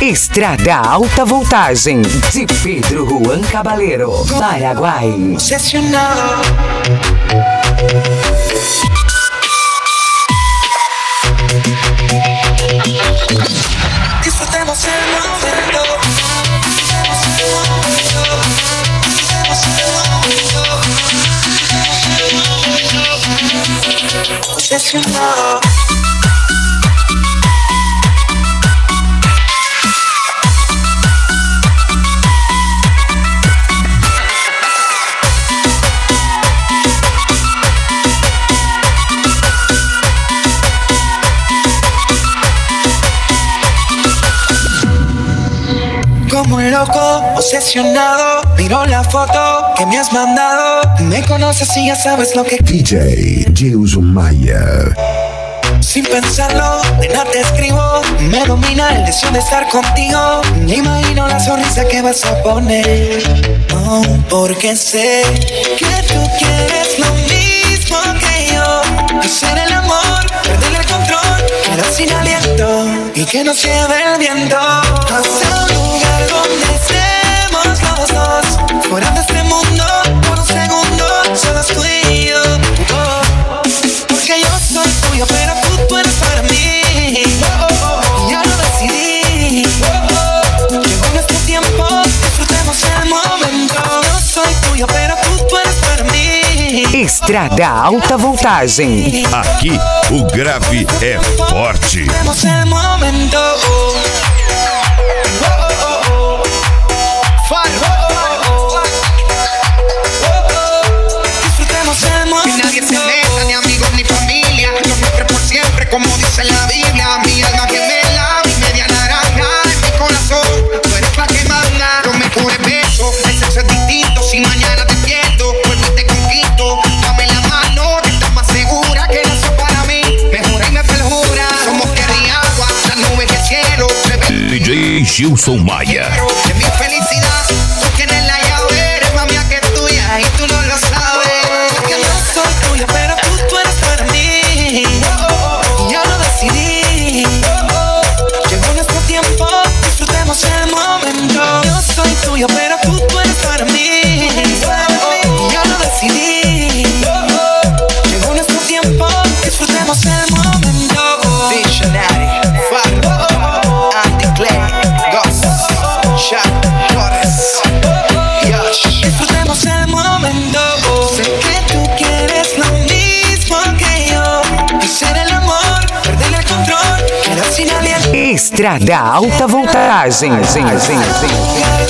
Estrada Alta Voltagem, de Pedro Juan Caballero, Paraguai. Obsesionado. Disfrutemos el momento. Obsesionado. Como un loco, obsesionado, miro la foto que me has mandado. Me conoces y ya sabes lo que DJ Gilson Maia. Sin pensarlo, de nada te escribo. Me domina el deseo de estar contigo. Me imagino la sonrisa que vas a poner. Oh, porque sé que tú quieres lo mismo que yo. Hacer el amor, perder el control, quedar sin aliento y que nos lleve el viento hasta un lugar donde estemos los dos, fuera de este mundo por un segundo, solo tú y yo. Oh, porque yo soy tuyo, pero tú eres para mí. Ya lo decidí. Llegó nuestro tiempo, disfrutemos el momento. Yo soy tuyo, pero tú eres para mí. Estrada Alta Voltagem. Aqui o grave é forte. Disfrutemos el momento. Disfrutemos el momento. Que nadie se meta, ni amigos ni familia. Lo nuestro por siempre, como dice la Biblia. Mi alma gemela, mi media naranja en mi corazón. Tú eres la que manda los mejores besos. El sexo es distinto, si mañana te pierdo, vuelvo y te conquisto. Dame la mano, que estás más segura que nació para mí. Mejora y me perjura. Somos tierra y agua, las nubes y el cielo. DJ Gilson Maia. De mi felicidad, tú tienes la llave. Eres más mía que tuya y tú no lo sabes. Porque yo soy tuyo, pero tú eres para mí. Ya lo decidí. Llegó nuestro tiempo, disfrutemos el momento. Yo soy tuyo, pero tú eres para mí. Ya lo decidí. Llegó nuestro tiempo, disfrutemos el momento. Visionary, Faro, Andy Clay, Ghost, Shaq, Torres, Yosh. Disfrutemos el momento. Sé que tú quieres lo mismo que yo. Hacer el amor, perder el control, quedar sin aliento. Estrada Alta Voltagem.